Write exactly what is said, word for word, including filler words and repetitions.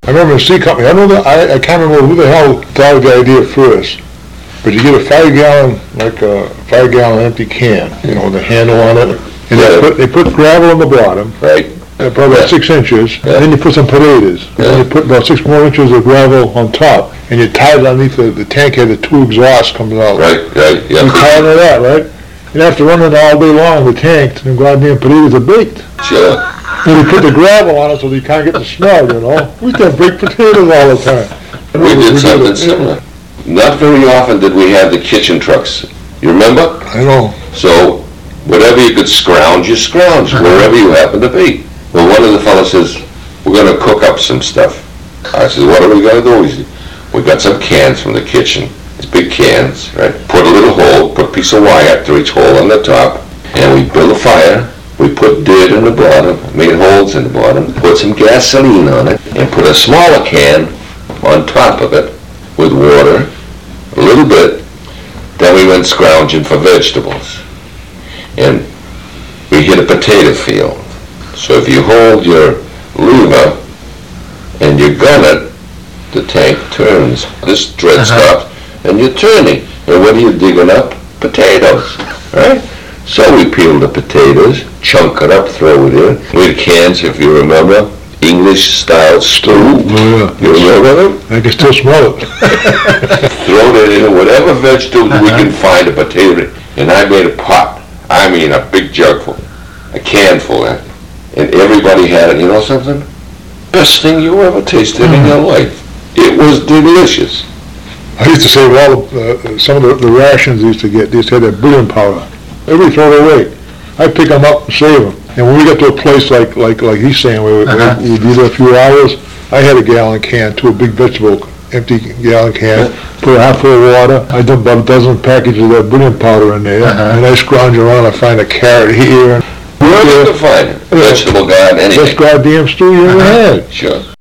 I remember the seed company, I know that, I, I can't remember who the hell thought of the idea first, but you get a five gallon, like a five gallon empty can, you know, with a handle on it, and Yeah. they put, they put gravel on the bottom, Right. uh, probably about Yeah. six inches, Yeah. and then you put some potatoes, and then Yeah. you put about six more inches of gravel on top, and you tie it underneath the, the tank had the two exhausts coming out. Right, right, You yeah. tie it to that, right? And after running all day long, the tank, the goddamn potatoes are baked. Sure. And we put the gravel on it so you can't get the smell, you know? We can bake potatoes all the time. We did something it. similar. Not very often did we have the kitchen trucks. You remember? I know. So, whatever you could scrounge, you scrounge, wherever you happen to be. Well, one of the fellows says, we're gonna cook up some stuff. I said, what are we gonna do? He said, we got some cans from the kitchen. It's big cans, right? Put a little hole, put a piece of wire through each hole on the top, and we build a fire. We put dirt in the bottom, made holes in the bottom, put some gasoline on it, and put a smaller can on top of it with water, a little bit. Then we went scrounging for vegetables. And we hit a potato field. So if you hold your lever and you gun it, the tank turns. This thread Uh-huh. stops, and you're turning. And what are you digging up? Potatoes, right? So we peel the potatoes, chunk it up, throw it in. We had cans, if you remember, English-style stew. Oh, You remember them? I can still smell it. Throw that in, whatever vegetables we can find a potato in. And I made a pot. I mean, a big jug full, a can full of it. And everybody had it. You know something? Best thing you ever tasted in your life. It was delicious. I used to save all, the, uh, some of the, the rations they used to get, they used to have that brilliant powder. Everybody throw it away. I'd pick them up and save them. And when we got to a place like, like, like he's saying, where Uh-huh. we- we'd be there a few hours, I had a gallon can, to a big vegetable, empty gallon can, put a half full of water. I dumped about a dozen packages of that brilliant powder in there, Uh-huh. and I scrounge around, I find a carrot here, and Where did you find it? Vegetable garden, best anything. goddamn stew you ever had. Sure.